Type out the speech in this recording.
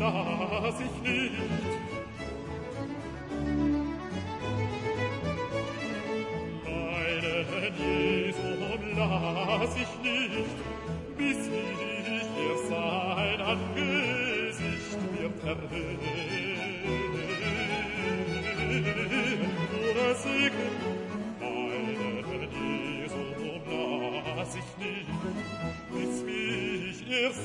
lass ich nicht. Meinen Jesum lass ich nicht, bis ich sein Angesicht wird erhöhen. Oder Segen, meinen Jesum lass ich nicht, bis mich